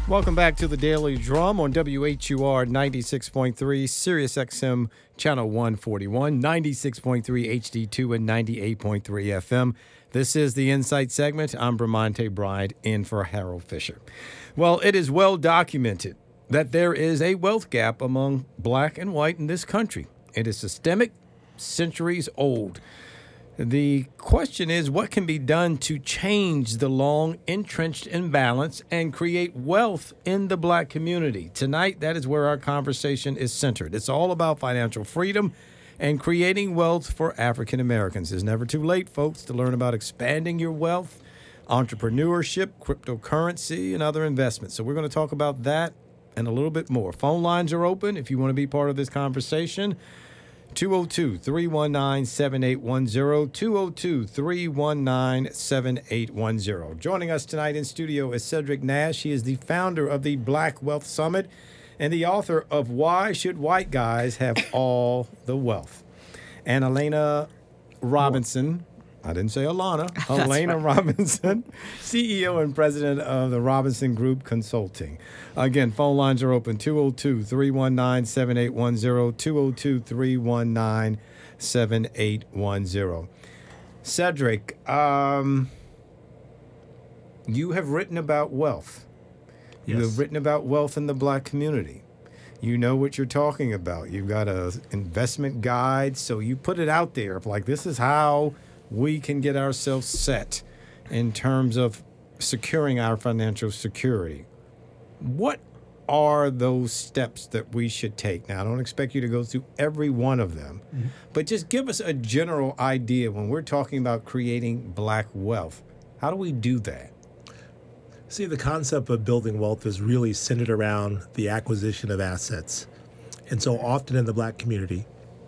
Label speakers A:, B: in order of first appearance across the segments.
A: Welcome back to the Daily Drum on WHUR 96.3, Sirius XM Channel 141, 96.3 HD2, and 98.3 FM. This is the Insight segment. I'm Bramante Bride in for Harold Fisher. Well, it is well documented that there is a wealth gap among black and white in this country. It is systemic, centuries old. The question is, what can be done to change the long entrenched imbalance and create wealth in the black community? Tonight, that is where our conversation is centered. It's all about financial freedom and creating wealth for African Americans. It's never too late, folks, to learn about expanding your wealth, entrepreneurship, cryptocurrency, and other investments. So we're going to talk about that and a little bit more. Phone lines are open if you want to be part of this conversation. 202-319-7810, 202-319-7810. Joining us tonight in studio is Cedric Nash. He is the founder of the Black Wealth Summit and the author of Why Should White Guys Have All the Wealth? And Elena Robinson, I didn't say Alana, Elena Robinson, CEO and president of the Robinson Group Consulting. Again, phone lines are open, 202-319-7810, 202-319-7810. Cedric, you have written about wealth. You have written about wealth in the black community. You know what you're talking about. You've got an investment guide, so you put it out there. Like, this is how we can get ourselves set in terms of securing our financial security. What are those steps that we should take? Now, I don't expect you to go through every one of them, but just give us a general idea when we're talking about creating black wealth. How do we do that?
B: See, the concept of building wealth is really centered around the acquisition of assets. And so often in the black community,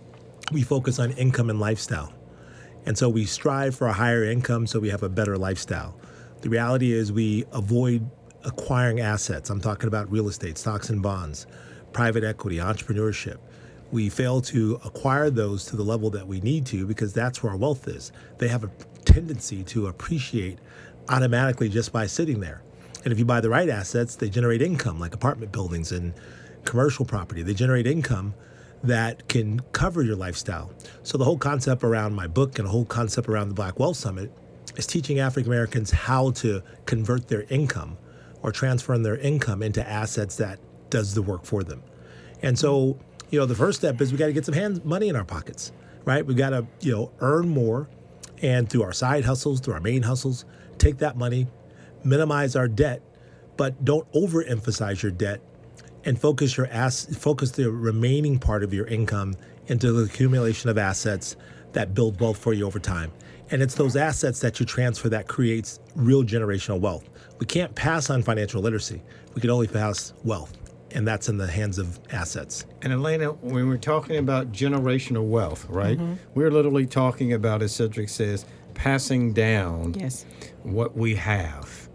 B: we focus on income and lifestyle. And so we strive for a higher income so we have a better lifestyle. The reality is we avoid acquiring assets. I'm talking about real estate, stocks and bonds, private equity, entrepreneurship. We fail to acquire those to the level that we need to because that's where our wealth is. They have a tendency to appreciate automatically just by sitting there. And if you buy the right assets, they generate income like apartment buildings and commercial property. They generate income that can cover your lifestyle. So the whole concept around my book and the whole concept around the Black Wealth Summit is teaching African Americans how to convert their income or transferring their income into assets that does the work for them. And so, the first step is we got to get some money in our pockets, right? We got to, earn more, and through our side hustles, through our main hustles, take that money, minimize our debt, but don't overemphasize your debt, and focus the remaining part of your income into the accumulation of assets that build wealth for you over time. And it's those assets that you transfer that creates real generational wealth. We can't pass on financial literacy. We can only pass wealth, and that's in the hands of assets.
A: And Elena, when we're talking about generational wealth, right, we're literally talking about, as Cedric says, passing down what we have.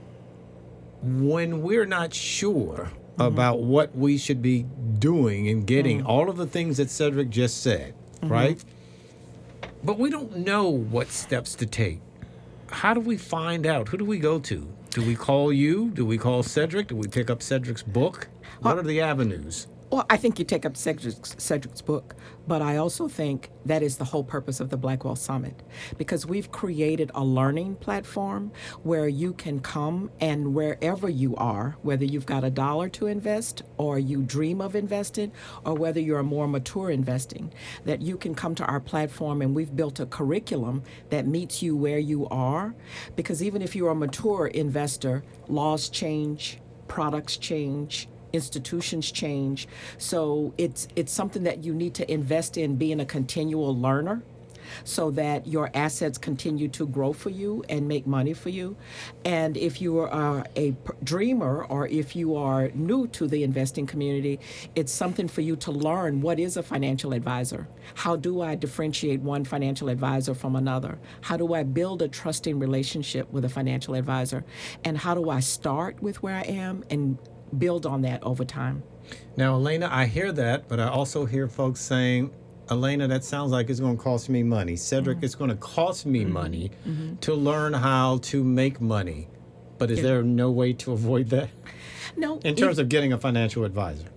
A: When we're not sure about what we should be doing and getting, all of the things that Cedric just said, right? But we don't know what steps to take. How do we find out? Who do we go to? Do we call you? Do we call Cedric? Do we pick up Cedric's book? What are the avenues?
C: Well, I think you take up Cedric's book, but I also think that is the whole purpose of the Black Wealth Summit, because we've created a learning platform where you can come and wherever you are, whether you've got $1 to invest or you dream of investing, or whether you're a more mature investing, that you can come to our platform, and we've built a curriculum that meets you where you are, because even if you're a mature investor, laws change, products change, institutions change. So it's something that you need to invest in, being a continual learner, so that your assets continue to grow for you and make money for you. And if you are a dreamer, or if you are new to the investing community, it's something for you to learn. What is a financial advisor? How do I differentiate one financial advisor from another? How do I build a trusting relationship with a financial advisor? And how do I start with where I am and build on that over time?
A: Now, Elena, I hear that, but I also hear folks saying, Elena, that sounds like it's going to cost me money. Cedric, it's going to cost me money to learn how to make money. But is there no way to avoid that?
C: No,
A: in terms of getting a financial advisor?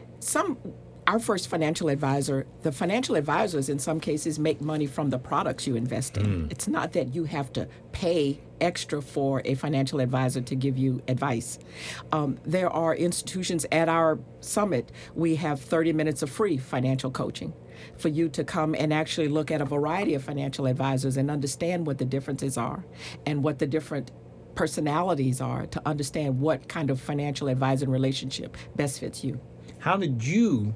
C: Our first financial advisor, the financial advisors in some cases make money from the products you invest in. It's not that you have to pay extra for a financial advisor to give you advice. There are institutions at our summit. We have 30 minutes of free financial coaching for you to come and actually look at a variety of financial advisors and understand what the differences are and what the different personalities are, to understand what kind of financial advisor relationship best fits you.
A: How did you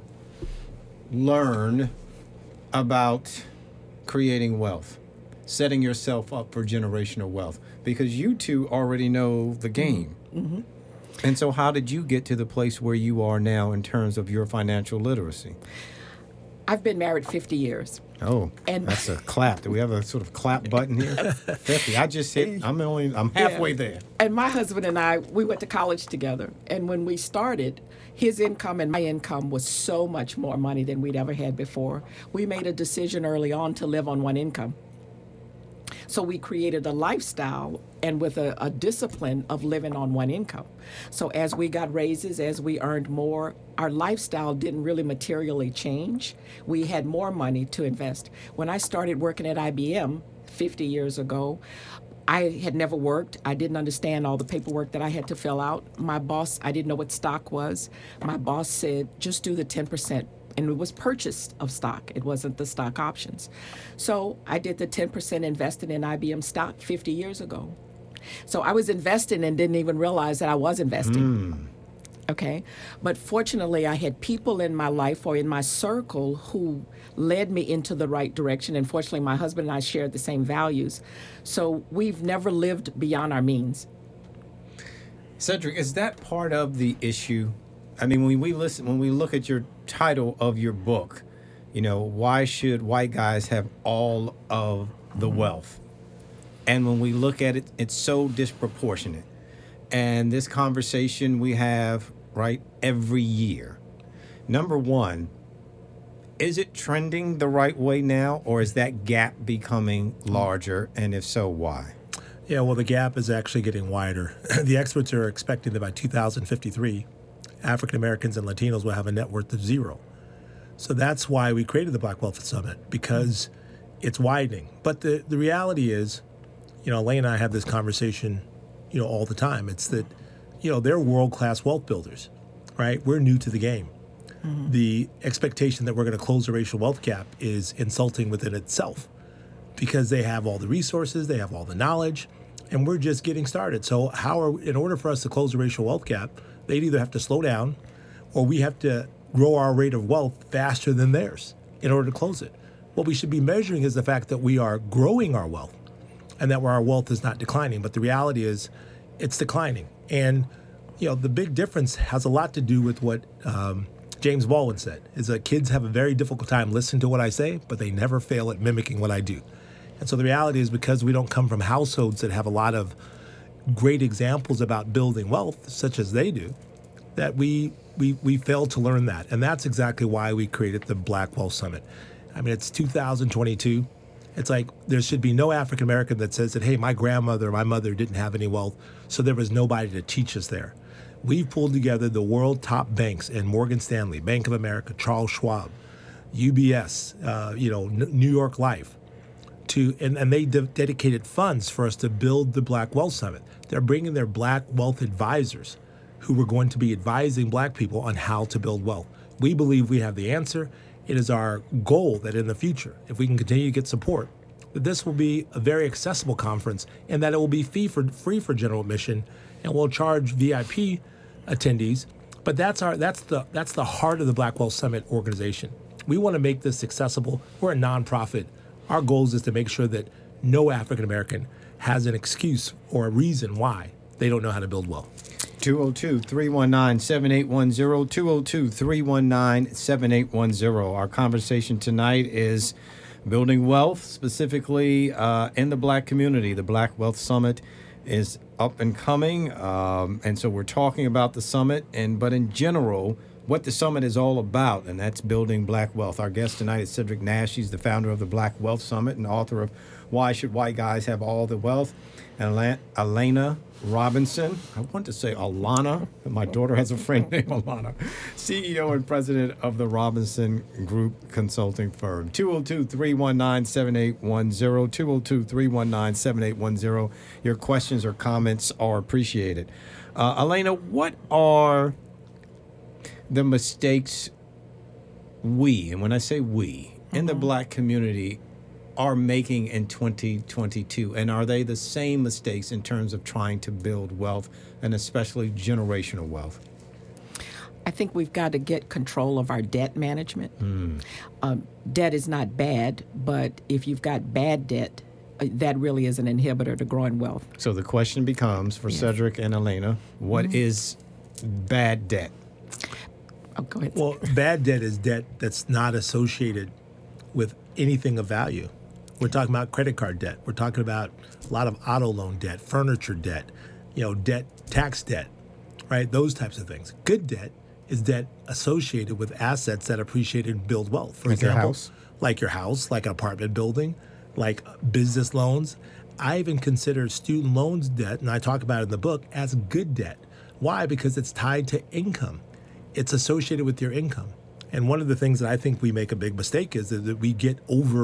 A: learn about creating wealth, setting yourself up for generational wealth? Because you two already know the game.
C: Mm-hmm.
A: And so how did you get to the place where you are now in terms of your financial literacy?
C: I've been married 50 years.
A: Oh,
C: And-
A: that's a clap. Do we have a sort of clap button here? 50. I just hit, I'm halfway there.
C: And my husband and I, we went to college together. And when we started, his income and my income was so much more money than we'd ever had before. We made a decision early on to live on one income. So we created a lifestyle and with a discipline of living on one income. So as we got raises, as we earned more, our lifestyle didn't really materially change. We had more money to invest. When I started working at IBM 50 years ago, I had never worked. I didn't understand all the paperwork that I had to fill out. My boss, I didn't know what stock was. My boss said, just do the 10%. And it was purchase of stock. It wasn't the stock options. So I did the 10% invested in IBM stock 50 years ago. So I was investing and didn't even realize that I was investing. Okay. But fortunately, I had people in my life or in my circle who led me into the right direction. And fortunately, my husband and I shared the same values. So we've never lived beyond our means.
A: Cedric, is that part of the issue? I mean, when we look at your title of your book, you know, why should white guys have all of the wealth? And when we look at it, it's so disproportionate. And this conversation we have, right, every year. Number one, is it trending the right way now, or is that gap becoming larger? And if so, why?
B: Yeah, well, the gap is actually getting wider. The experts are expecting that by 2053, African Americans and Latinos will have a net worth of zero. So that's why we created the Black Wealth Summit, because it's widening. But the reality is, you know, Elaine and I have this conversation, you know, all the time. It's that, you know, they're world-class wealth builders, right? We're new to the game. Mm-hmm. The expectation that we're going to close the racial wealth gap is insulting within itself, because they have all the resources, they have all the knowledge, and we're just getting started. So in order for us to close the racial wealth gap, they'd either have to slow down or we have to grow our rate of wealth faster than theirs in order to close it. What we should be measuring is the fact that we are growing our wealth and that our wealth is not declining. But the reality is it's declining. And, you know, the big difference has a lot to do with what James Baldwin said, is that kids have a very difficult time listening to what I say, but they never fail at mimicking what I do. And so the reality is, because we don't come from households that have a lot of great examples about building wealth, such as they do, that we failed to learn that. And that's exactly why we created the Black Wealth Summit. I mean, it's 2022. It's like there should be no African American that says that, hey, my grandmother or my mother didn't have any wealth, so there was nobody to teach us there. We've pulled together the world top banks in Morgan Stanley, Bank of America, Charles Schwab, UBS, New York Life, and they dedicated funds for us to build the Black Wealth Summit. They're bringing their Black wealth advisors who were going to be advising Black people on how to build wealth. We believe we have the answer. It is our goal that in the future, if we can continue to get support, that this will be a very accessible conference and that it will be free for general admission, and we'll charge VIP attendees. But that's the heart of the Black Wealth Summit organization. We want to make this accessible. We're a nonprofit. Our goal is to make sure that no African American has an excuse or a reason why they don't know how to build wealth.
A: 202-319-7810, 202-319-7810. Our conversation tonight is building wealth, specifically in the Black community. The Black Wealth Summit is up and coming, and so we're talking about the summit, but in general, what the summit is all about, and that's building black wealth. Our guest tonight is Cedric Nash. He's the founder of the Black Wealth Summit and author of Why Should White Guys Have All the Wealth? And Elena Robinson, I want to say Alana, my daughter has a friend named Alana, CEO and president of the Robinson Group Consulting Firm. 202-319-7810, 202-319-7810. Your questions or comments are appreciated. Elena, what are the mistakes we, and when I say we, in the black community are making in 2022? And are they the same mistakes in terms of trying to build wealth, and especially generational wealth?
C: I think we've got to get control of our debt management. Debt is not bad, but if you've got bad debt, that really is an inhibitor to growing wealth.
A: So the question becomes for Cedric and Elena, what is bad debt?
C: Oh, go ahead.
B: Well, bad debt is debt that's not associated with anything of value. We're talking about credit card debt. We're talking about a lot of auto loan debt, furniture debt, debt, tax debt, right? Those types of things. Good debt is debt associated with assets that appreciate and build wealth. For
A: Like your
B: example,
A: house?
B: like your house, like an apartment building, like business loans. I even consider student loans debt, and I talk about it in the book, as good debt. Why? Because it's tied to income. It's associated with your income. And one of the things that I think we make a big mistake is that we get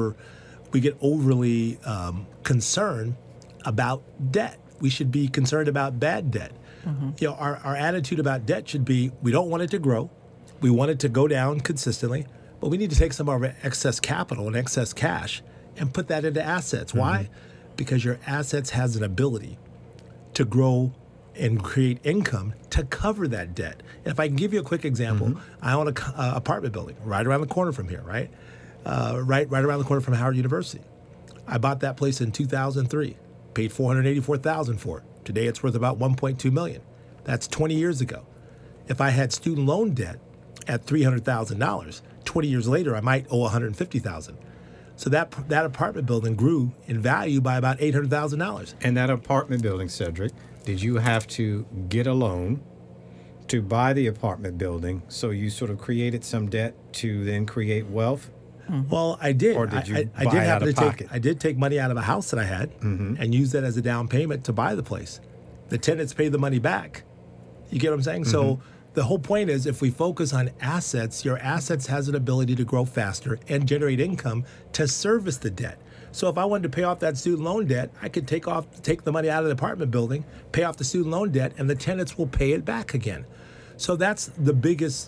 B: overly concerned about debt. We should be concerned about bad debt. Our attitude about debt should be, we don't want it to grow. We want it to go down consistently, but we need to take some of our excess capital and excess cash and put that into assets. Why? Because your assets has an ability to grow and create income to cover that debt. And if I can give you a quick example, I own an apartment building right around the corner from here, right? Right around the corner from Howard University. I bought that place in 2003, paid $484,000 for it. Today it's worth about $1.2 million. That's 20 years ago. If I had student loan debt at $300,000, 20 years later I might owe $150,000. So that apartment building grew in value by about $800,000.
A: And that apartment building, Cedric, did you have to get a loan to buy the apartment building, so you sort of created some debt to then create wealth?
B: Well, I did.
A: Or did you
B: I
A: buy
B: did
A: it
B: have
A: out of
B: to
A: pocket?
B: I did take money out of a house that I had and use that as a down payment to buy the place. The tenants paid the money back. You get what I'm saying? So the whole point is, if we focus on assets, your assets has an ability to grow faster and generate income to service the debt. So if I wanted to pay off that student loan debt, I could take the money out of the apartment building, pay off the student loan debt, and the tenants will pay it back again. So that's the biggest,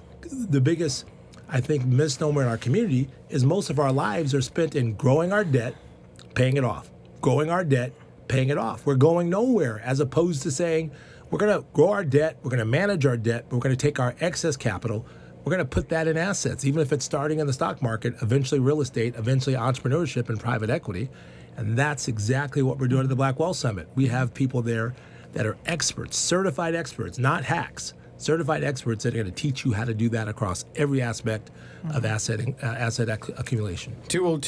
B: I think, misnomer in our community is most of our lives are spent in growing our debt, paying it off, growing our debt, paying it off. We're going nowhere, as opposed to saying, we're going to grow our debt, we're going to manage our debt, but we're going to take our excess capital, we're going to put that in assets, even if it's starting in the stock market, eventually real estate, eventually entrepreneurship and private equity. And that's exactly what we're doing at the Black Wealth Summit. We have people there that are experts, certified experts, not hacks, certified experts that are going to teach you how to do that across every aspect of asset accumulation.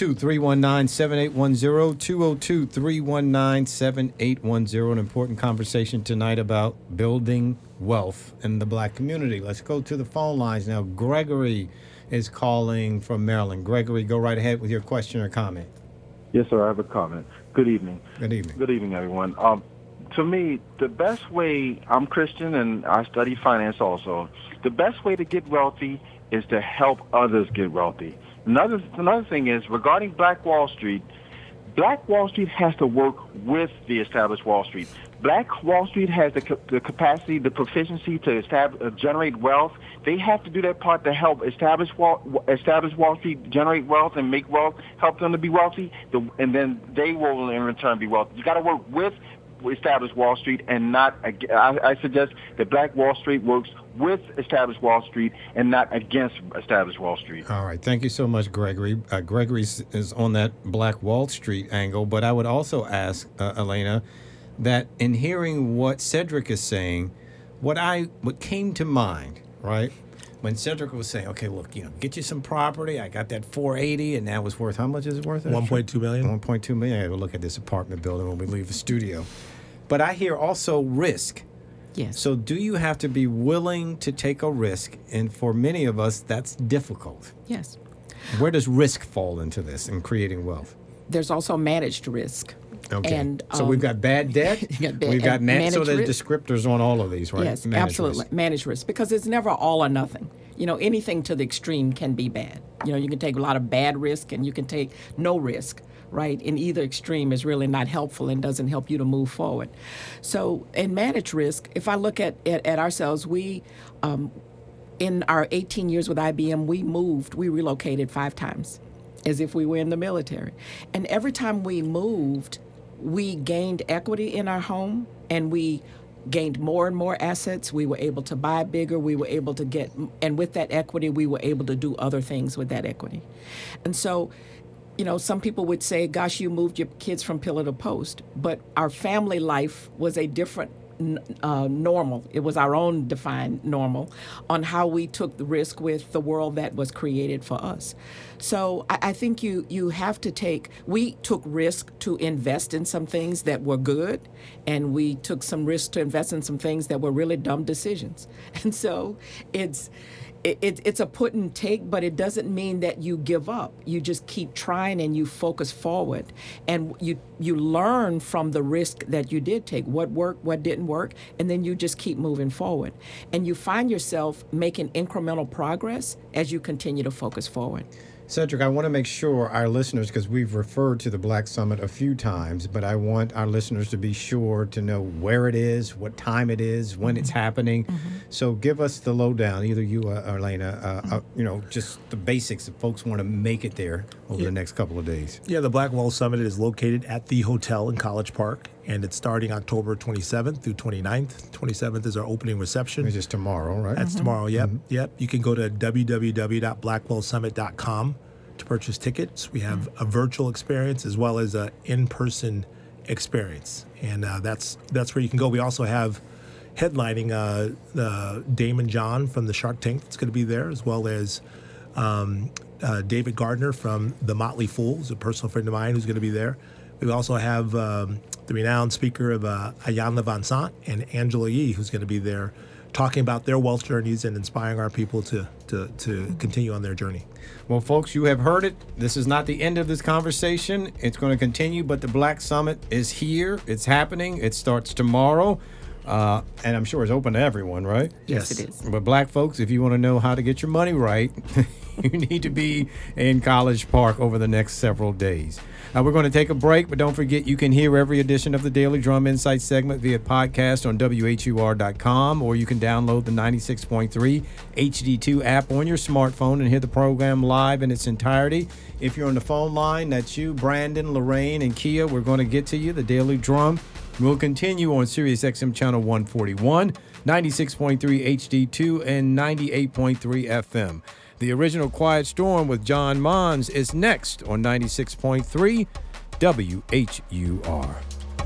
A: 202-319-7810, 202-319-7810. An important conversation tonight about building wealth in the black community. Let's go to the phone lines now. Gregory is calling from Maryland. Gregory, go right ahead with your question or comment.
D: Yes, sir. I have a comment. Good evening.
A: Good evening.
D: Good evening, everyone. To me, the best way, I'm Christian and I study finance also, the best way to get wealthy is to help others get wealthy. Another thing is, regarding Black Wall Street has to work with the established Wall Street. Black Wall Street has the capacity, the proficiency to generate wealth. They have to do their part to help establish Wall Street generate wealth and make wealth, help them to be wealthy, and then they will in return be wealthy. You got to work with established Wall Street and not. I suggest that Black Wall Street works with established Wall Street and not against established Wall Street.
A: All right. Thank you so much, Gregory. Gregory is on that Black Wall Street angle, but I would also ask, Elena, that in hearing what Cedric is saying, what came to mind, right, when Cedric was saying, okay, look, get you some property. I got that 480, and that was worth, how much is it worth?
B: $1.2 million.
A: $1.2 million. I go look at this apartment building when we leave the studio. But I hear also risk.
C: Yes.
A: So do you have to be willing to take a risk? And for many of us, that's difficult.
C: Yes.
A: Where does risk fall into this in creating wealth?
C: There's also managed risk.
A: Okay.
C: And,
A: so we've got bad debt.
C: you got bad-
A: We've got
C: and
A: so
C: managed
A: there's
C: risk.
A: descriptors on all of these, right?
C: Yes,
A: Managed
C: absolutely.
A: risk.
C: Managed risk, because it's never all or nothing. Anything to the extreme can be bad. You can take a lot of bad risk and you can take no risk, right? And either extreme is really not helpful and doesn't help you to move forward. So in managed risk, if I look at ourselves, we, in our 18 years with IBM, we relocated 5 times as if we were in the military. And every time we moved, we gained equity in our home and we gained more and more assets. We were able to buy bigger. We were able to get, and with that equity, we were able to do other things with that equity. And so, some people would say, gosh, you moved your kids from pillar to post. But our family life was a different normal. It was our own defined normal on how we took the risk with the world that was created for us. So I think you have to we took risk to invest in some things that were good, and we took some risk to invest in some things that were really dumb decisions. And so it's a put and take, but it doesn't mean that you give up. You just keep trying and you focus forward, and you learn from the risk that you did take, what worked, what didn't work, and then you just keep moving forward. And you find yourself making incremental progress as you continue to focus forward.
A: Cedric, I want to make sure our listeners, because we've referred to the Black Summit a few times, but I want our listeners to be sure to know where it is, what time it is, when it's happening. So give us the lowdown, either you or Elena, just the basics if folks want to make it there over the next couple of days.
B: Yeah, the Black Wealth Summit is located at the hotel in College Park, and it's starting October 27th through 29th. 27th is our opening reception.
A: Which is tomorrow, right?
B: That's tomorrow, yep. Yep. You can go to www.blackwealthsummit.com to purchase tickets. We have a virtual experience as well as an in-person experience, and that's where you can go. We also have headlining Damon John from the Shark Tank that's going to be there, as well as David Gardner from the Motley Fool, who's a personal friend of mine who's going to be there. We also have the renowned speaker of Ayanna Van Sant and Angela Yee, who's going to be there talking about their wealth journeys and inspiring our people to continue on their journey.
A: Well, folks, you have heard it. This is not the end of this conversation. It's going to continue, but the Black Summit is here. It's happening. It starts tomorrow. And I'm sure it's open to everyone, right?
C: Yes, it is.
A: But Black folks, if you want to know how to get your money right, you need to be in College Park over the next several days. We're going to take a break, but don't forget you can hear every edition of the Daily Drum Insight segment via podcast on WHUR.com, or you can download the 96.3 HD2 app on your smartphone and hear the program live in its entirety. If you're on the phone line, that's you, Brandon, Lorraine, and Kia. We're going to get to you. The Daily Drum will continue on Sirius XM Channel 141, 96.3 HD2, and 98.3 FM. The original Quiet Storm with John Mons is next on 96.3 WHUR.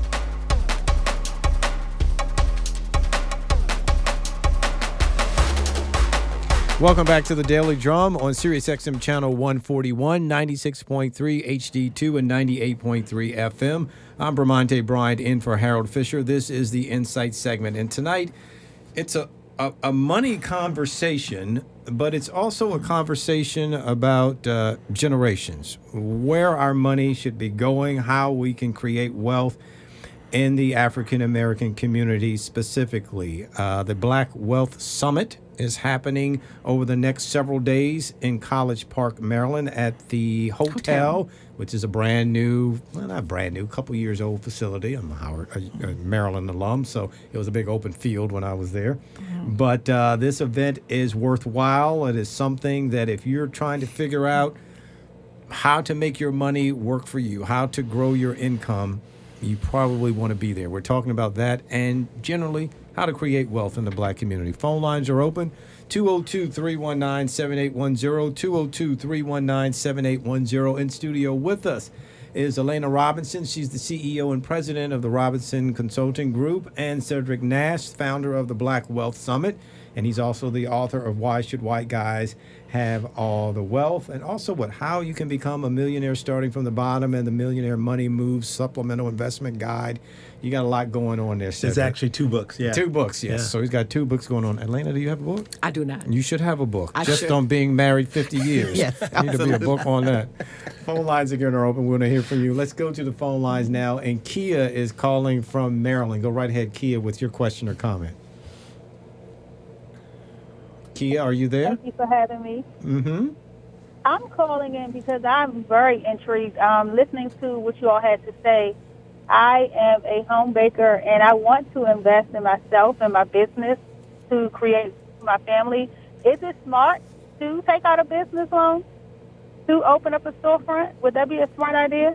A: Welcome back to the Daily Drum on Sirius XM Channel 141, 96.3 HD2, and 98.3 FM. I'm Bramante Bryant in for Harold Fisher. This is the Insight segment, and tonight it's a money conversation, but it's also a conversation about generations, where our money should be going, how we can create wealth in the African American community specifically. The Black Wealth Summit is happening over the next several days in College Park, Maryland at the hotel, which is a brand new, well, not brand new, couple years old facility. I'm a Maryland alum, so it was a big open field when I was there. But this event is worthwhile. It is something that if you're trying to figure out how to make your money work for you, how to grow your income, you probably want to be there. We're talking about that and generally how to create wealth in the Black community. Phone lines are open, 202-319-7810, 202-319-7810. In studio with us is Elena Robinson. She's the CEO and president of the Robinson Consulting Group, and Cedric Nash, founder of the Black Wealth Summit. And he's also the author of Why Should White Guys Have All the Wealth? And also how you can become a millionaire starting from the bottom, and the Millionaire Money Moves Supplemental Investment Guide. You got a lot going on there, Cedric.
B: There's actually 2 books. Yeah.
A: 2 books, yes.
B: Yeah.
A: So he's got 2 books going on. Atlanta, do you have a book?
C: I do not.
A: You should have a book.
C: I
A: just
C: should.
A: on being married 50 years.
C: Yes,
A: There need to be a book on that. Phone lines again are open. We want to hear from you. Let's go to the phone lines now. And Kia is calling from Maryland. Go right ahead, Kia, with your question or comment. Kia, are you there?
E: Thank you for having me.
A: Mm-hmm.
E: I'm calling in because I'm very intrigued. Listening to what you all had to say, I am a home baker, and I want to invest in myself and my business to create my family. Is it smart to take out a business loan to open up a storefront? Would that be a smart idea?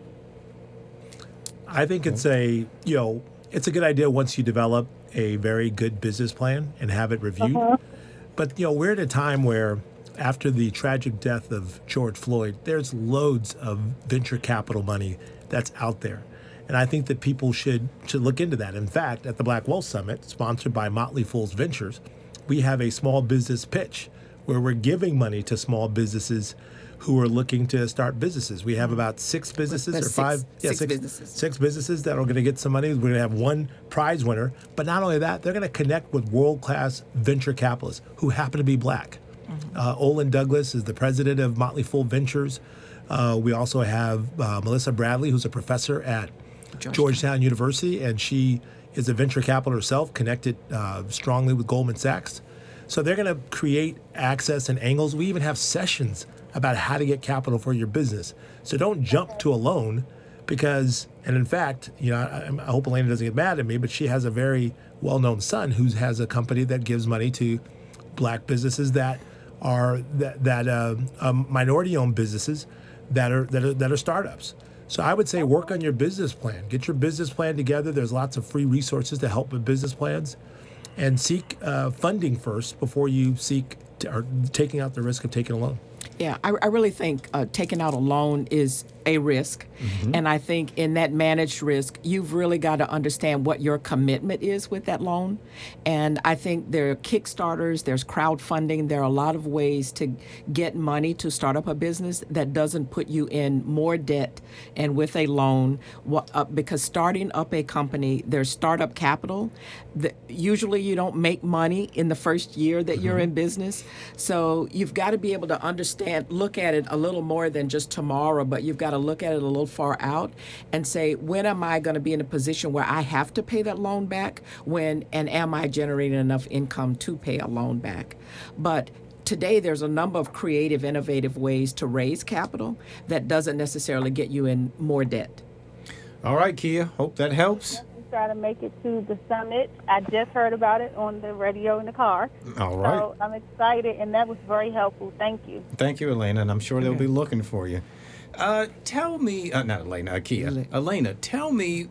B: I think it's it's a good idea once you develop a very good business plan and have it reviewed. But, we're at a time where after the tragic death of George Floyd, there's loads of venture capital money that's out there. And I think that people should look into that. In fact, at the Black Wealth Summit, sponsored by Motley Fool's Ventures, we have a small business pitch where we're giving money to small businesses who are looking to start businesses. We have about 6 businesses
C: There's
B: or 5.
C: six businesses.
B: 6 businesses that are going to get some money. We're going to have 1 prize winner. But not only that, they're going to connect with world-class venture capitalists who happen to be black. Olin Douglas is the president of Motley Fool Ventures. We also have Melissa Bradley, who's a professor at Georgetown University, and she is a venture capital herself, connected strongly with Goldman Sachs. So they're going to create access and angles. We even have sessions about how to get capital for your business. So don't jump to a loan because, and in fact, I hope Elena doesn't get mad at me, but she has a very well-known son who has a company that gives money to black businesses that are minority-owned businesses that are startups. So I would say work on your business plan. Get your business plan together. There's lots of free resources to help with business plans, and seek funding first before you seek or taking out the risk of taking a loan.
C: Yeah, I really think taking out a loan is a risk. And I think in that managed risk, you've really got to understand what your commitment is with that loan. And I think there are Kickstarters, there's crowdfunding, there are a lot of ways to get money to start up a business that doesn't put you in more debt and with a loan. Because starting up a company, there's startup capital. Usually you don't make money in the first year that you're in business. So you've got to be able to understand, look at it a little more than just tomorrow, but you've got to look at it a little far out and say, when am I going to be in a position where I have to pay that loan back? And am I generating enough income to pay a loan back? But today, there's a number of creative, innovative ways to raise capital that doesn't necessarily get you in more debt.
A: All right, Kia. Hope that helps.
E: Try to make it to the summit. I just heard about it on the radio in the car.
A: All right.
E: So I'm excited, and that was very helpful. Thank you.
A: Thank you, Elena, and I'm sure they'll be looking for you. Tell me, not Elena, Kia. Elena, tell me,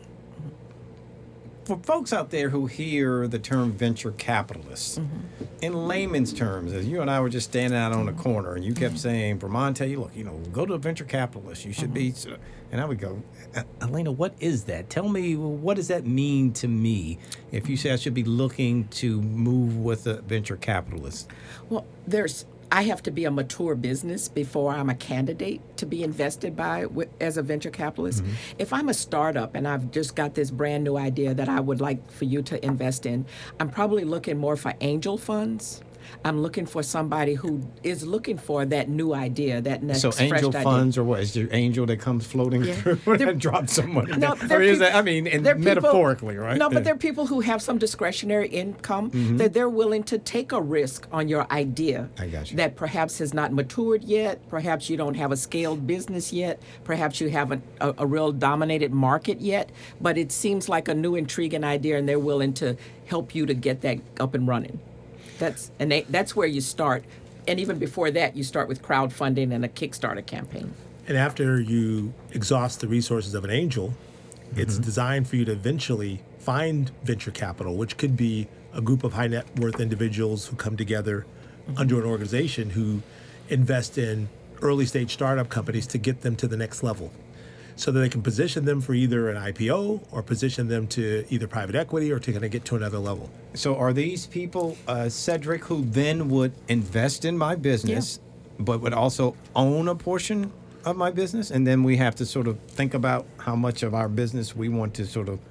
A: for folks out there who hear the term venture capitalists, in layman's terms, as you and I were just standing out on the corner, and you kept saying, Vermonte, look, go to a venture capitalist. You should be, and I would go, Elena, what is that? Tell me, what does that mean to me if you say I should be looking to move with a venture capitalist?
C: Well, I have to be a mature business before I'm a candidate to be invested by as a venture capitalist. If I'm a startup and I've just got this brand new idea that I would like for you to invest in, I'm probably looking more for angel funds. I'm looking for somebody who is looking for that new idea, that next fresh idea.
A: So angel funds, or what? Is there angel that comes floating through and drops some money?
C: No,
A: metaphorically, right?
C: No, but there are people who have some discretionary income that they're willing to take a risk on your idea.
A: I got you.
C: That perhaps has not matured yet. Perhaps you don't have a scaled business yet. Perhaps you haven't a real dominated market yet. But it seems like a new, intriguing idea, and they're willing to help you to get that up and running. That's where you start. And even before that, you start with crowdfunding and a Kickstarter campaign.
B: And after you exhaust the resources of an angel, it's designed for you to eventually find venture capital, which could be a group of high net worth individuals who come together under an organization who invest in early stage startup companies to get them to the next level, so that they can position them for either an IPO or position them to either private equity or to kind of get to another level.
A: So are these people, Cedric, who then would invest in my business, but would also own a portion of my business? And then we have to sort of think about how much of our business we want to sort of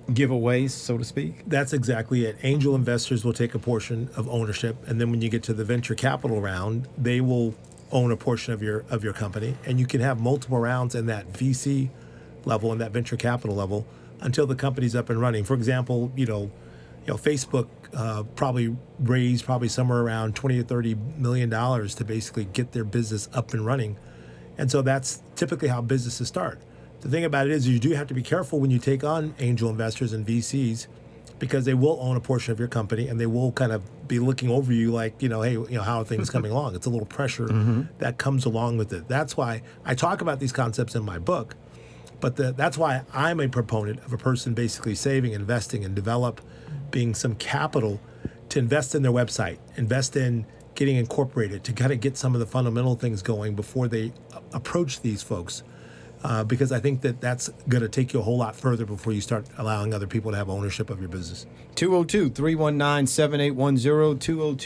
A: giveaways, so to speak?
B: That's exactly it. Angel investors will take a portion of ownership, and then when you get to the venture capital round, they will own a portion of your company, and you can have multiple rounds in that VC level and that venture capital level until the company's up and running. For example, Facebook probably raised somewhere around $20 or $30 million to basically get their business up and running, and so that's typically how businesses start. The thing about it is you do have to be careful when you take on angel investors and VCs, because they will own a portion of your company and they will kind of be looking over you like, hey, how are things coming along? It's a little pressure that comes along with it. That's why I talk about these concepts in my book, but that's why I'm a proponent of a person basically saving, investing, and developing some capital to invest in their website, invest in getting incorporated, to kind of get some of the fundamental things going before they approach these folks. Because I think that's going to take you a whole lot further before you start allowing other people to have ownership of your business.
A: 202-319-7810,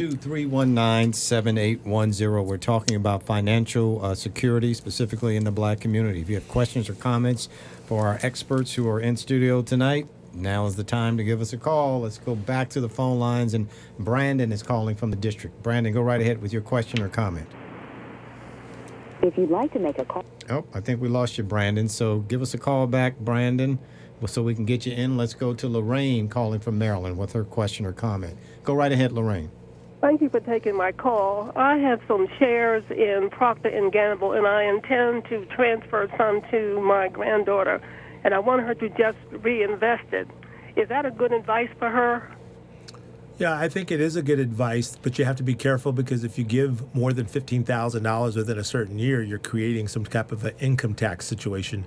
A: 202-319-7810. We're talking about financial security, specifically in the Black community. If you have questions or comments for our experts who are in studio tonight, now is the time to give us a call. Let's go back to the phone lines, and Brandon is calling from the district. Brandon, go right ahead with your question or comment.
F: If you'd like to make a call.
A: Oh, I think we lost you, Brandon. So give us a call back, Brandon, so we can get you in. Let's go to Lorraine calling from Maryland with her question or comment. Go right ahead, Lorraine.
G: Thank you for taking my call. I have some shares in Procter & Gamble, and I intend to transfer some to my granddaughter, and I want her to just reinvest it. Is that a good advice for her?
B: Yeah, I think it is a good advice, but you have to be careful, because if you give more than $15,000 within a certain year, you're creating some type of an income tax situation.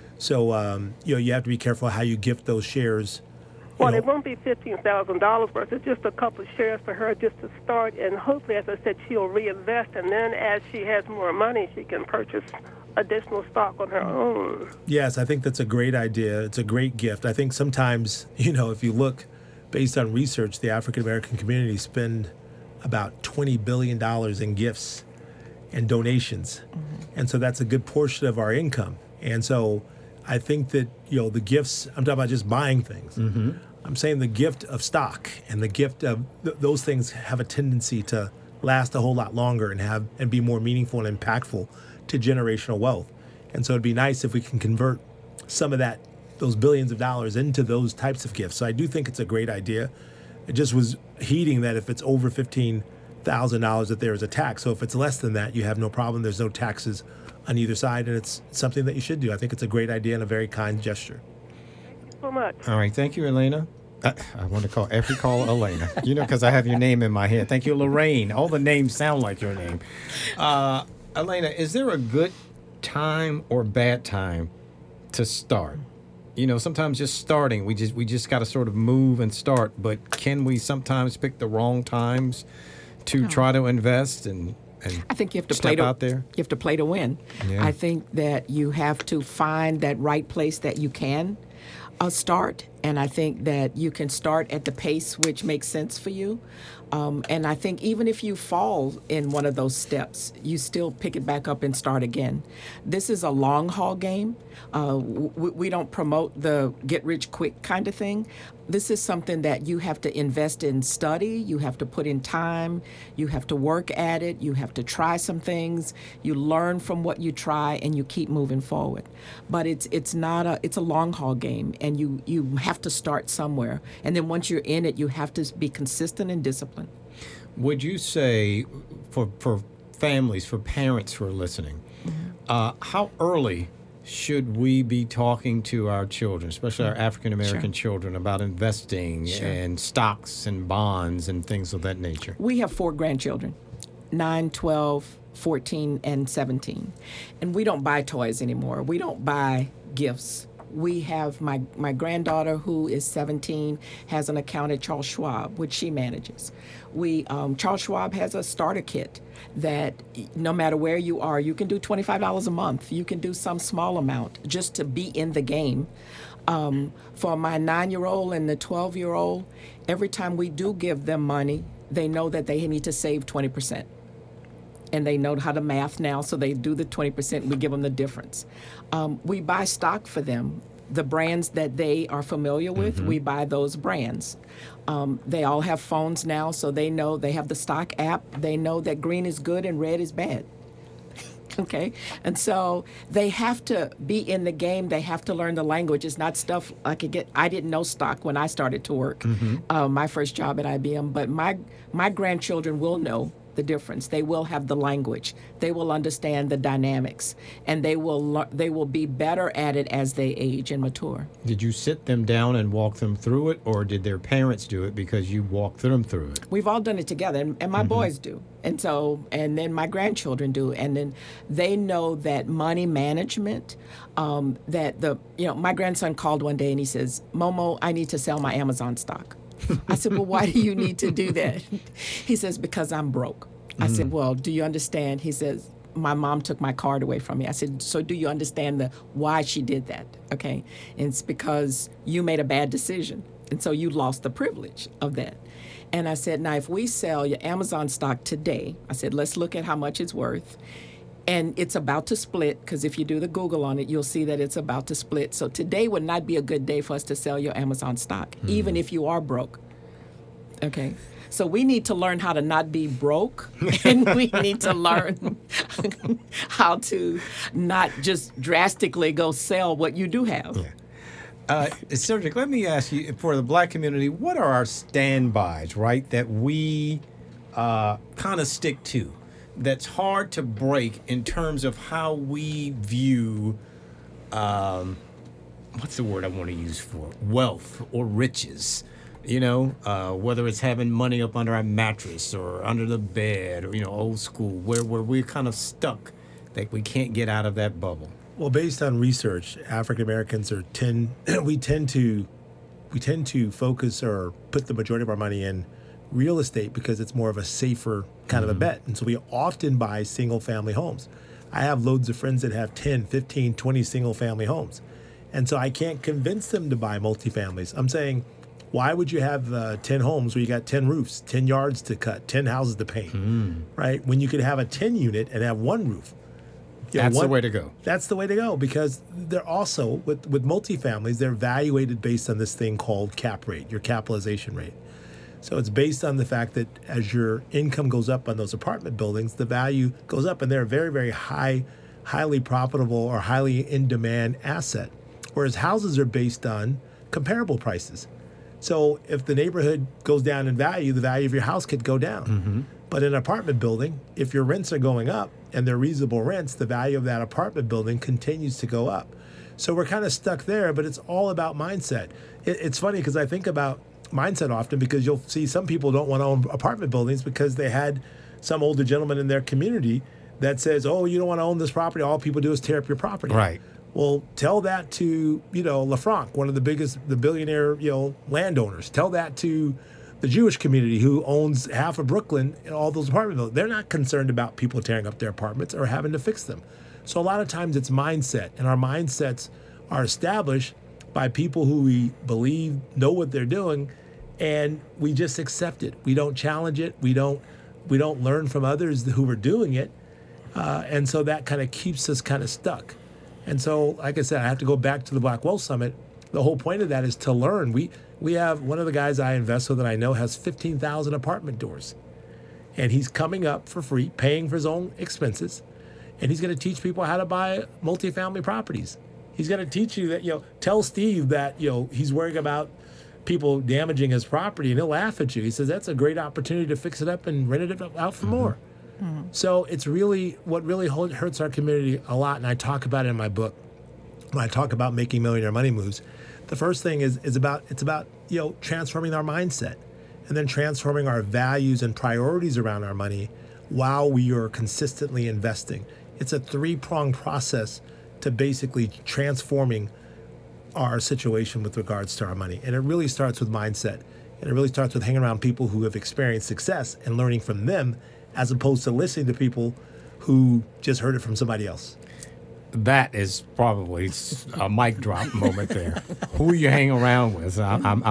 B: So, you have to be careful how you gift those shares.
G: Well, it won't be $15,000 worth. It's just a couple of shares for her just to start, and hopefully, as I said, she'll reinvest, and then as she has more money, she can purchase additional stock on her own.
B: Yes, I think that's a great idea. It's a great gift. I think sometimes, if you look, based on research, the African American community spend about $20 billion in gifts and donations. And so that's a good portion of our income. And so I think that, the gifts, I'm talking about just buying things. I'm saying the gift of stock and the gift of those things have a tendency to last a whole lot longer and be more meaningful and impactful to generational wealth. And so it'd be nice if we can convert some of those billions of dollars into those types of gifts. So I do think it's a great idea. It just was heeding that if it's over $15,000 that there is a tax. So if it's less than that, you have no problem. There's no taxes on either side, and it's something that you should do. I think it's a great idea and a very kind gesture.
G: Thank you so much.
A: All right. Thank you, Elena. I want to call every call Elena, because I have your name in my head. Thank you, Lorraine. All the names sound like your name. Elena, is there a good time or bad time to start? Sometimes just starting, we just got to sort of move and start. But can we sometimes pick the wrong times to try to invest and
C: I think you have to
A: step out there?
C: You have to play to win.
A: Yeah.
C: I think that you have to find that right place that you can start, and I think that you can start at the pace which makes sense for you. And I think even if you fall in one of those steps, you still pick it back up and start again. This is a long haul game. We don't promote the get rich quick kind of thing. This is something that you have to invest in study, you have to put in time, you have to work at it, you have to try some things, you learn from what you try, and you keep moving forward. But it's a long haul game, and you have to start somewhere. And then once you're in it, you have to be consistent and disciplined.
A: Would you say, for families, for parents who are listening, how early should we be talking to our children, especially our African American children, about investing and stocks and bonds and things of that nature?
C: We have 4 grandchildren, 9, 12, 14, and 17. And we don't buy toys anymore. We don't buy gifts. We have my granddaughter, who is 17, has an account at Charles Schwab, which she manages. Charles Schwab has a starter kit that no matter where you are, you can do $25 a month. You can do some small amount just to be in the game. For my 9-year-old and the 12-year-old, every time we do give them money, they know that they need to save 20%. And they know how to math now, so they do the 20%. We give them the difference. We buy stock for them. the brands that they are familiar with, we buy those brands. They all have phones now, so they know, they have the stock app. They know that green is good and red is bad. Okay, and so they have to be in the game. They have to learn the language. It's not stuff I could get. I didn't know stock when I started to work, my first job at IBM. But my grandchildren will know the difference. They will have the language. They will understand the dynamics, and they will be better at it as they age and mature.
A: Did you sit them down and walk them through it, or did their parents do it because you walked them through it?
C: We've all done it together, and my boys do. And so, and then my grandchildren do. And then they know that money management, my grandson called one day and he says, Momo, I need to sell my Amazon stock. I said, well, why do you need to do that? He says, because I'm broke. I said, well, do you understand? He says, my mom took my card away from me. I said, so do you understand why she did that? Okay. And it's because you made a bad decision. And so you lost the privilege of that. And I said, now, if we sell your Amazon stock today, I said, let's look at how much it's worth. And it's about to split, because if you do the Google on it, you'll see that it's about to split. So today would not be a good day for us to sell your Amazon stock, even if you are broke. Okay? So we need to learn how to not be broke, and we need to learn how to not just drastically go sell what you do have.
A: Yeah. Cedric, let me ask you, for the Black community, what are our standbys, right, that we kind of stick to, that's hard to break in terms of how we view, what's the word I want to use for wealth or riches? You know, whether it's having money up under our mattress or under the bed or, old school, where we're kind of stuck, that we can't get out of that bubble.
B: Well, based on research, African Americans we tend to focus or put the majority of our money in real estate because it's more of a safer kind of a bet. And so we often buy single family homes. I have loads of friends that have 10, 15, 20 single family homes. And so I can't convince them to buy multifamilies. I'm saying, why would you have 10 homes where you got 10 roofs, 10 yards to cut, 10 houses to paint, right? When you could have a 10 unit and have one roof.
A: That's the way to go.
B: That's the way to go, because they're also, with multifamilies, they're evaluated based on this thing called cap rate, your capitalization rate. So it's based on the fact that as your income goes up on those apartment buildings, the value goes up, and they're a very, very highly profitable or highly in-demand asset, whereas houses are based on comparable prices. So if the neighborhood goes down in value, the value of your house could go down. But in an apartment building, if your rents are going up and they're reasonable rents, the value of that apartment building continues to go up. So we're kind of stuck there, but it's all about mindset. It's funny because I think about mindset often, because you'll see some people don't want to own apartment buildings because they had some older gentleman in their community that says, oh, you don't want to own this property. All people do is tear up your property.
A: Right.
B: Well, tell that to, LaFranc, one of the billionaire, landowners. Tell that to the Jewish community who owns half of Brooklyn and all those apartment buildings. They're not concerned about people tearing up their apartments or having to fix them. So a lot of times it's mindset, and our mindsets are established by people who we believe know what they're doing, and we just accept it. We don't challenge it. We don't learn from others who are doing it, and so that kind of keeps us kind of stuck. And so, like I said, I have to go back to the Black Wealth Summit. The whole point of that is to learn. We have one of the guys I invest with that I know has 15,000 apartment doors, and he's coming up for free, paying for his own expenses, and he's going to teach people how to buy multifamily properties. He's going to teach you that, tell Steve that, he's worrying about people damaging his property, and he'll laugh at you. He says, that's a great opportunity to fix it up and rent it out for more. So it's really, what really hurts our community a lot, and I talk about it in my book, when I talk about making millionaire money moves. The first thing is about transforming our mindset, and then transforming our values and priorities around our money while we are consistently investing. It's a three-pronged process to basically transforming our situation with regards to our money. And it really starts with mindset. And it really starts with hanging around people who have experienced success and learning from them, as opposed to listening to people who just heard it from somebody else.
A: That is probably a mic drop moment there. Who you hang around with?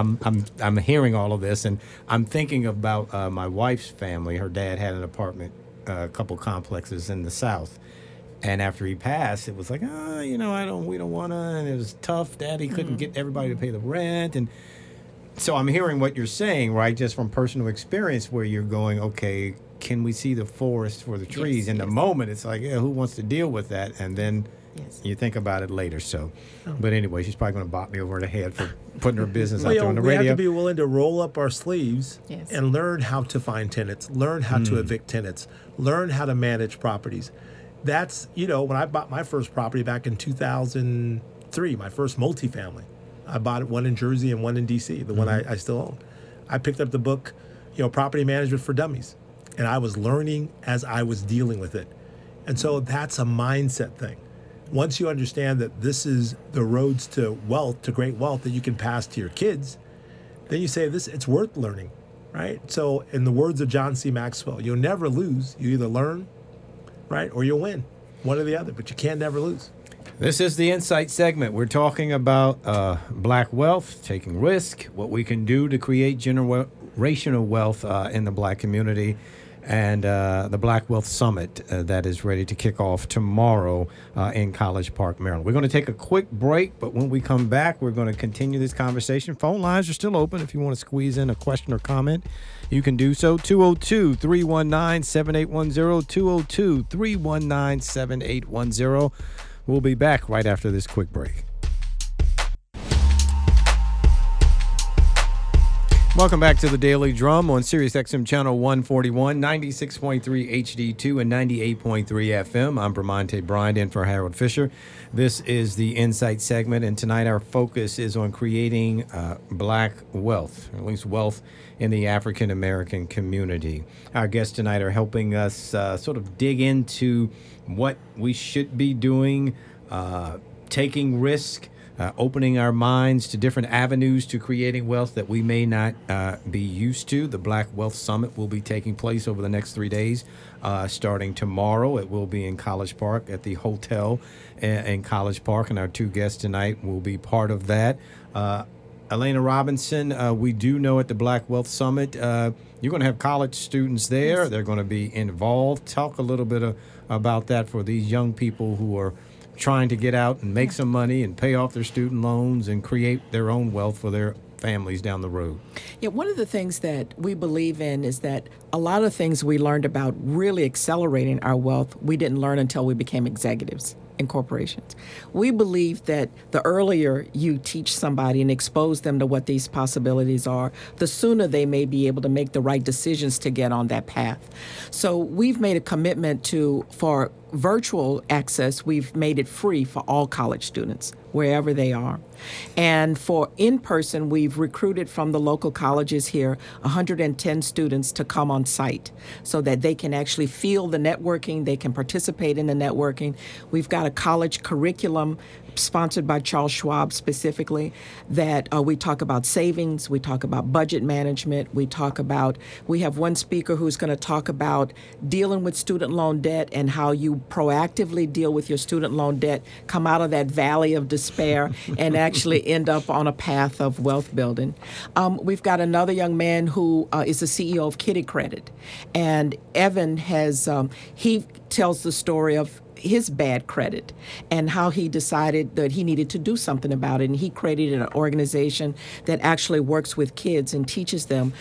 A: I'm hearing all of this, and I'm thinking about my wife's family. Her dad had an apartment, a couple complexes in the South, And after he passed, it was like, we don't want to. And it was tough. Daddy couldn't get everybody to pay the rent. And so I'm hearing what you're saying, right, just from personal experience where you're going, okay, can we see the forest for the trees? In the moment, it's like, who wants to deal with that? And then you think about it later. So, but anyway, she's probably going to bop me over the head for putting her business out there on the radio.
B: We have to be willing to roll up our sleeves and learn how to find tenants, learn how to evict tenants, learn how to manage properties. That's, when I bought my first property back in 2003, my first multifamily, I bought one in Jersey and one in D.C., the one I still own. I picked up the book, Property Management for Dummies, and I was learning as I was dealing with it. And so that's a mindset thing. Once you understand that this is the roads to wealth, to great wealth that you can pass to your kids, then you say it's worth learning, right? So in the words of John C. Maxwell, you'll never lose. You either learn, right, or you'll win, one or the other, but you can't never lose.
A: This is the Insight segment. We're talking about black wealth, taking risk, what we can do to create generational wealth in the black community, and the Black Wealth Summit that is ready to kick off tomorrow in College Park, Maryland. We're going to take a quick break, but when we come back, we're going to continue this conversation. Phone lines are still open. If you want to squeeze in a question or comment, you can do so. 202-319-7810, 202-319-7810. We'll be back right after this quick break. Welcome back to the Daily Drum on Sirius XM Channel 141, 96.3 HD2 and 98.3 FM. I'm Bramante Bryant in for Harold Fisher. This is the Insight segment, and tonight our focus is on creating black wealth, or at least wealth in the African American community. Our guests tonight are helping us sort of dig into what we should be doing, taking risk, opening our minds to different avenues to creating wealth that we may not be used to. The Black Wealth Summit will be taking place over the next 3 days, starting tomorrow. It will be in College Park at the hotel in College Park, and our two guests tonight will be part of that. Elena Robinson, we do know at the Black Wealth Summit, you're going to have college students there. They're going to be involved. Talk a little bit about that for these young people who are trying to get out and make some money and pay off their student loans and create their own wealth for their families down the road.
C: Yeah, one of the things that we believe in is that a lot of things we learned about really accelerating our wealth, we didn't learn until we became executives in corporations. We believe that the earlier you teach somebody and expose them to what these possibilities are, the sooner they may be able to make the right decisions to get on that path. So we've made a commitment for virtual access, we've made it free for all college students, wherever they are. And for in-person, we've recruited from the local colleges here 110 students to come on site so that they can actually feel the networking, they can participate in the networking. We've got a college curriculum sponsored by Charles Schwab specifically that we talk about savings, we talk about budget management, we have one speaker who's going to talk about dealing with student loan debt and how you proactively deal with your student loan debt, come out of that valley of despair and actually end up on a path of wealth building. We've got another young man who is the CEO of Kitty Credit, and Evan he tells the story of his bad credit and how he decided that he needed to do something about it. And he created an organization that actually works with kids and teaches them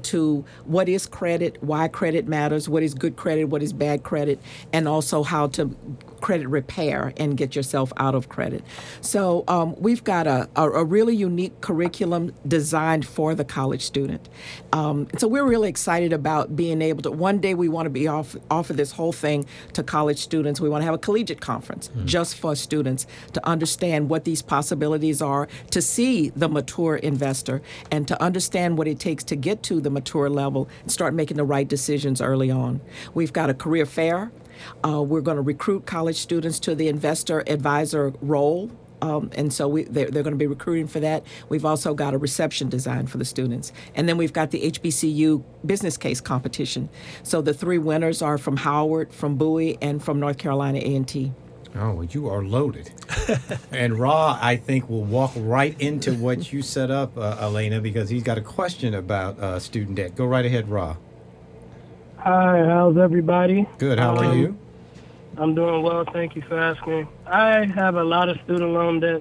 C: what is credit, why credit matters, what is good credit, what is bad credit, and also how to credit repair and get yourself out of credit. So we've got a really unique curriculum designed for the college student. So we're really excited about being able to, one day we want to be offer this whole thing to college students. We want to have a collegiate conference just for students to understand what these possibilities are, to see the mature investor, and to understand what it takes to get to the mature level and start making the right decisions early on. We've got a career fair. We're going to recruit college students to the investor advisor role. And so they're going to be recruiting for that. We've also got a reception design for the students. And then we've got the HBCU business case competition. So the three winners are from Howard, from Bowie, and from North Carolina A&T.
A: Oh, well, you are loaded. And Ra, I think, will walk right into what you set up, Elena, because he's got a question about student debt. Go right ahead, Ra.
H: Hi, how's everybody?
A: Good. How are you?
H: I'm doing well. Thank you for asking. I have a lot of student loan debt.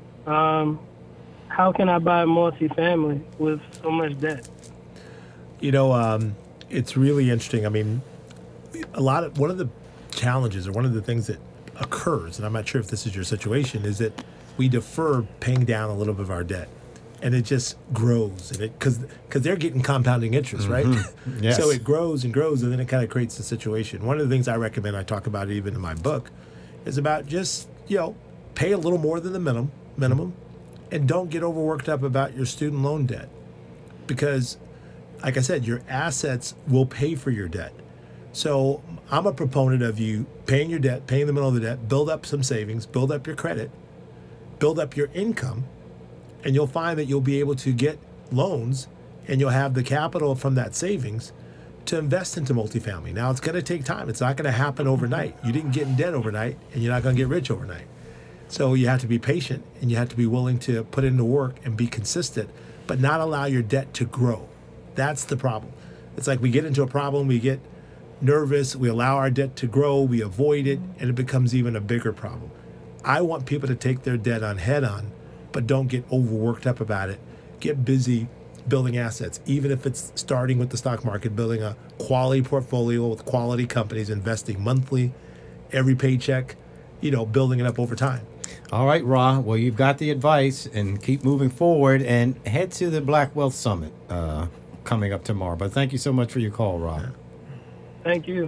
H: How can I buy a multifamily with so much debt?
B: It's really interesting. I mean, one of the challenges or one of the things that occurs, and I'm not sure if this is your situation, is that we defer paying down a little bit of our debt. And it just grows, and because they're getting compounding interest, right?
A: Yes.
B: So it grows and grows, and then it kind of creates a situation. One of the things I recommend, I talk about it even in my book, is about just pay a little more than the minimum, and don't get overworked up about your student loan debt, because, like I said, your assets will pay for your debt. So I'm a proponent of you paying your debt, paying the middle of the debt, build up some savings, build up your credit, build up your income. And you'll find that you'll be able to get loans and you'll have the capital from that savings to invest into multifamily. Now, it's going to take time. It's not going to happen overnight. You didn't get in debt overnight, and you're not going to get rich overnight. So you have to be patient, and you have to be willing to put in the work and be consistent, but not allow your debt to grow. That's the problem. It's like we get into a problem, we get nervous, we allow our debt to grow, we avoid it, and it becomes even a bigger problem. I want people to take their debt on head on, but don't get overworked up about it. Get busy building assets, even if it's starting with the stock market, building a quality portfolio with quality companies, investing monthly, every paycheck, building it up over time.
A: All right, Ra. Well, you've got the advice, and keep moving forward and head to the Black Wealth Summit coming up tomorrow. But thank you so much for your call, Ra.
H: Thank you.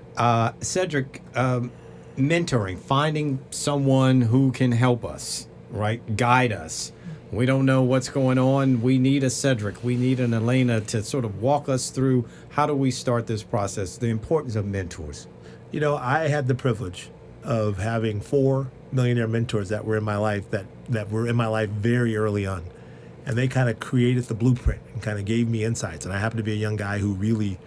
A: Cedric, mentoring, finding someone who can help us. Right? Guide us. We don't know what's going on. We need a Cedric. We need an Elena to sort of walk us through how do we start this process, the importance of mentors.
B: I had the privilege of having 4 millionaire mentors that were in my life that were in my life very early on. And they kind of created the blueprint and kind of gave me insights. And I happen to be a young guy who really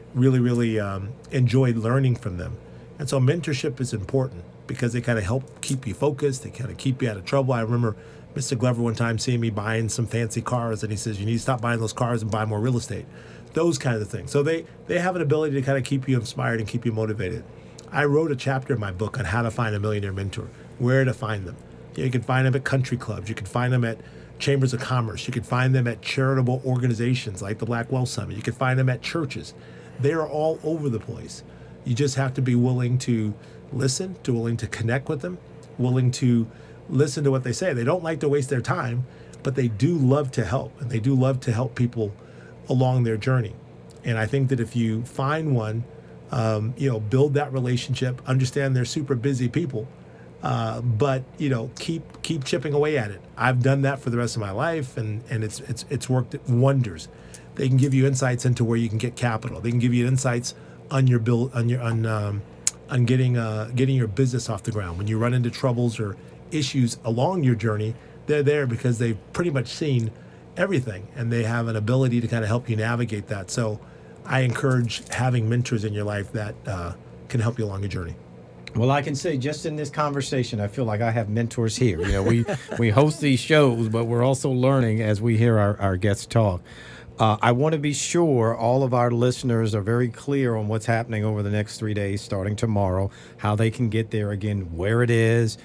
B: enjoyed learning from them. And so mentorship is important, because they kind of help keep you focused. They kind of keep you out of trouble. I remember Mr. Glover one time seeing me buying some fancy cars, and he says, you need to stop buying those cars and buy more real estate. Those kinds of things. So they have an ability to kind of keep you inspired and keep you motivated. I wrote a chapter in my book on how to find a millionaire mentor, where to find them. You can find them at country clubs. You can find them at chambers of commerce. You can find them at charitable organizations like the Black Wealth Summit. You can find them at churches. They are all over the place. You just have to be willing to listen, willing to connect with them, willing to listen to what they say. They don't like to waste their time, but they do love to help, and they do love to help people along their journey. And I think that if you find one, build that relationship, understand they're super busy people, but keep chipping away at it. I've done that for the rest of my life, and it's worked wonders. They can give you insights into where you can get capital. They can give you insights on your on getting your business off the ground. When you run into troubles or issues along your journey, they're there because they've pretty much seen everything, and they have an ability to kind of help you navigate that. So I encourage having mentors in your life that can help you along your journey.
A: Well, I can say just in this conversation, I feel like I have mentors here. We host these shows, but we're also learning as we hear our guests talk. I want to be sure all of our listeners are very clear on what's happening over the next 3 days, starting tomorrow, how they can get there, again, where it is,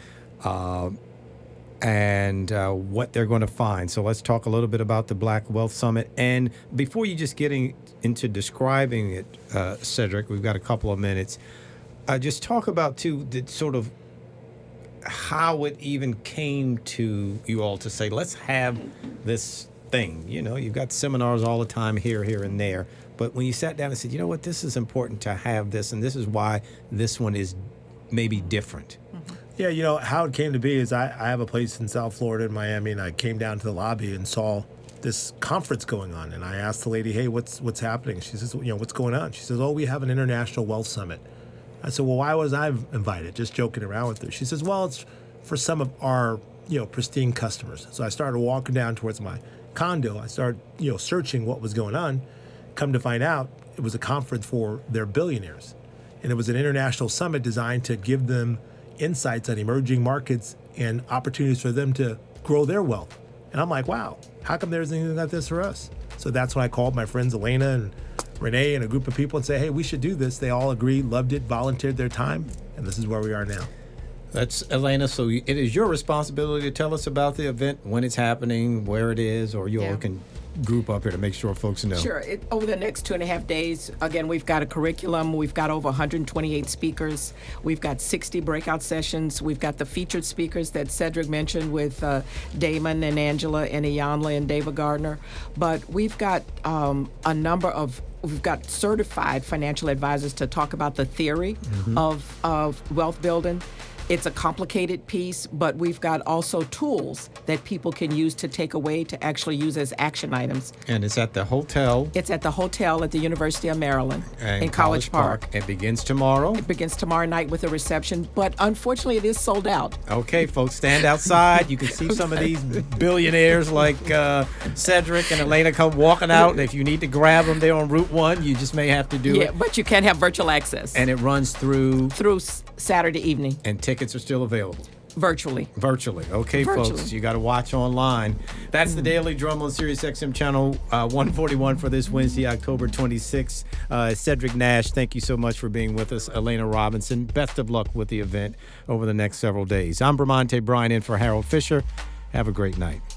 A: and what they're going to find. So let's talk a little bit about the Black Wealth Summit. And before you just getting into describing it, Cedric, we've got a couple of minutes. Just talk about, too, the sort of how it even came to you all to say, let's have this thing. You've got seminars all the time here, and there. But when you sat down and said, you know what, this is important to have this, and this is why this one is maybe different.
B: Yeah, how it came to be is I have a place in South Florida in Miami, and I came down to the lobby and saw this conference going on. And I asked the lady, hey, what's happening? She says, what's going on? She says, we have an international wealth summit. I said, well, why was I invited? Just joking around with her. She says, well, it's for some of our, pristine customers. So I started walking down towards my condo. I started, searching what was going on. Come to find out, it was a conference for their billionaires. And it was an international summit designed to give them insights on emerging markets and opportunities for them to grow their wealth. And I'm like, wow, how come there's anything like this for us? So that's when I called my friends Elena and Renee and a group of people and say, hey, we should do this. They all agreed, loved it, volunteered their time, and this is where we are now.
A: That's Elena. So it is your responsibility to tell us about the event, when it's happening, where it is, or you all can group up here to make sure folks know.
C: Sure. Over the next 2.5 days, again, we've got a curriculum. We've got over 128 speakers. We've got 60 breakout sessions. We've got the featured speakers that Cedric mentioned with Damon and Angela and Iyanla and David Gardner. But we've got we've got certified financial advisors to talk about the theory of wealth building. It's a complicated piece, but we've got also tools that people can use to take away to actually use as action items.
A: And it's at the hotel.
C: It's at the hotel at the University of Maryland
A: in
C: College Park.
A: It begins tomorrow.
C: It begins tomorrow night with a reception, but unfortunately it is sold out.
A: Okay, folks, stand outside. You can see some of these billionaires like Cedric and Elena come walking out. And if you need to grab them, they're on Route 1. You just may have to do it.
C: Yeah, but you can have virtual access.
A: And it runs through
C: Saturday evening.
A: And tickets are still available.
C: Virtually.
A: Okay, folks, you got to watch online. That's the Daily Drum on Sirius XM Channel 141 for this Wednesday, October 26th. Cedric Nash, thank you so much for being with us. Elena Robinson, best of luck with the event over the next several days. I'm Bramante Bryan in for Harold Fisher. Have a great night.